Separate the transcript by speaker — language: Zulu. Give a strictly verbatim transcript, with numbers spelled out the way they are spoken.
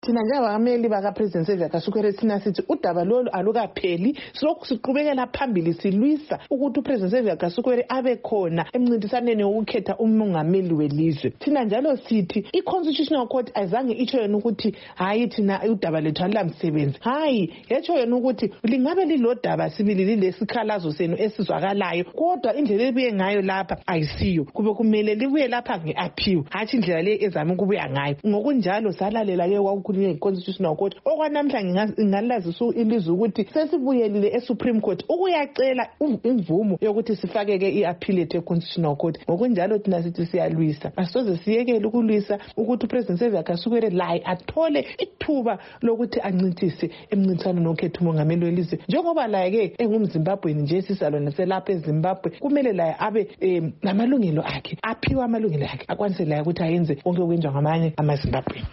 Speaker 1: thina njengabakameli bakaPresident Xavier Kasukwere thina sithi udaba lolu alukapheli, silokhu siqhubekela phambili silwisa ukuthi uPresident Xavier Kasukwere abe khona emncintisaneni wokukhetha umongameli welizwe. Thina njalo sithi i-Constitutional Court azange itsho yena ukuthi hayi thina udaba lethu alulamsebenzi. Hayi, yetsho yena ukuthi lingabe lilodaba sibili lilesikhalazo senu esizwakalayo, kodwa indlela ebuye ngayo lapha ayisiyo. Kube kumele libuye lapha nge-appeal, hatshi indlela le ezama ukubuya ngayo. Ngokunjalo salalela ke kwakukhulunywa i-Constitutional Court. Okwanamhlanje ngingalazisa ilizwe ukuthi sesibuyelile e-Supreme Court ukuyacela imvumo yokuthi sifake ke i-appeal ethu e-Constitutional Court. Ngokunjalo thina sithi siyalwisa, asoze siyekele ukulwisa ukuthi uPresident Xavier Kasukwere laye athole ithuba lokuthi ancintise emncintiswaneni wokukhetha umongameli welizwe. Njengoba laye ke engumZimbabwe nje sisalona selapha eZimbabwe, kumele laye abe namalungelo akhe, aphiwe amalungelo akhe, akwanise laye ukuthi ayenze konke okwenziwa ngamanye amaZimbabwe.